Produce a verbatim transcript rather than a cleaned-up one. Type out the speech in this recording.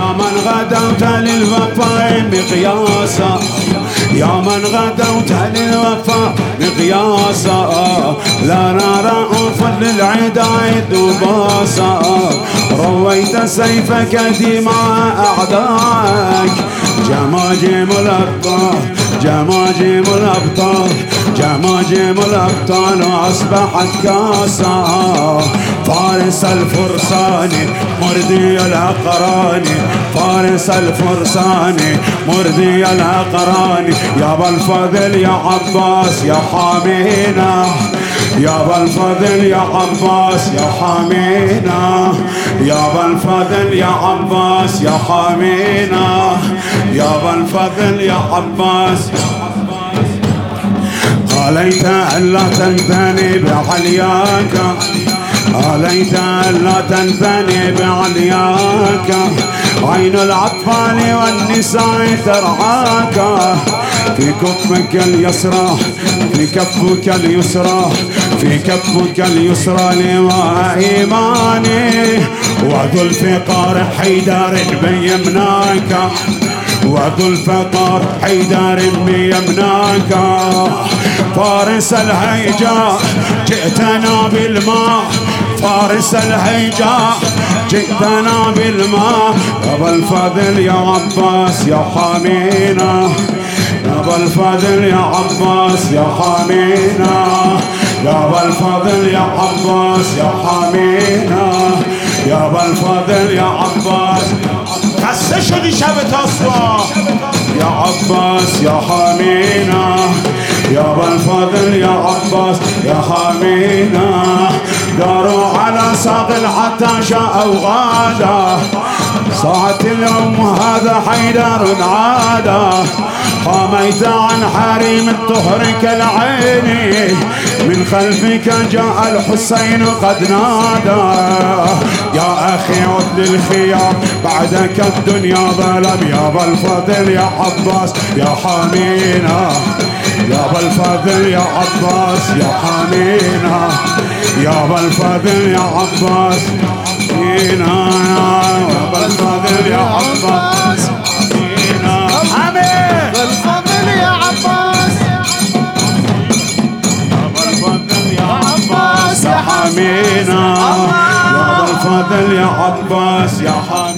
من غدوت للوفاء مقياسا، يا من غدوت للوفاء مقياسا، لا نرى أنفا للعداء دباسا، رويت سيفك دماء أعدائك، جماجم الأبطال جماجم الأبطال جماجم الأبطال أصبحت كاسا، فارس الفرسان مردي الأقران، فارس الفرسان مردي الأقران، يا ابا الفضل يا عباس يا حامينا، يا ابا الفضل يا عباس يا حامينا، يا ابا الفضل يا عباس يا حامينا، يا ابا الفضل يا عباس. عليت ألا تنثني بعلياك، عليت ألا تنثني بعلياك، عين الأطفال والنساء ترعاك، في كفك اليسرى في كفك اليسرى في كفك اليسرى لواء إيماني، وذو الفقار حيدر بيمناك، وذو الفقار حيدر بيمناك، فارس الهيجاء جئتنا بالماء، فارس الهيجاء جئتنا بالماء، يا ابا الفضل يا عباس يا حامينا، يا ابا الفضل يا عباس يا حامينا، يا ابا الفضل يا عباس يا حامينا، يا ابا الفضل يا عباس. خسته شدی شب تاسوا يا عباس يا حامينا، يا ابا الفضل يا عباس يا حامينا، داروا على ساق العطاشة أو غادا، ساعة اليوم هذا حيدر عادا، قاميت عن حريم الطهر كالعين، من خلفك جاء الحسين قد نادى، يا أخي عد للخيام بعدك الدنيا ظلم، يا ابا الفضل يا عباس يا حامينا، يا ابا الفضل يا عباس يا حامينا، يا ابا الفضل يا عباس فينا، يا ابا الفضل يا عباس فينا، حميد الفضل يا عباس، يا ابا الفضل يا عباس يا حامينا، يا ابا الفضل يا عباس يا حامينا.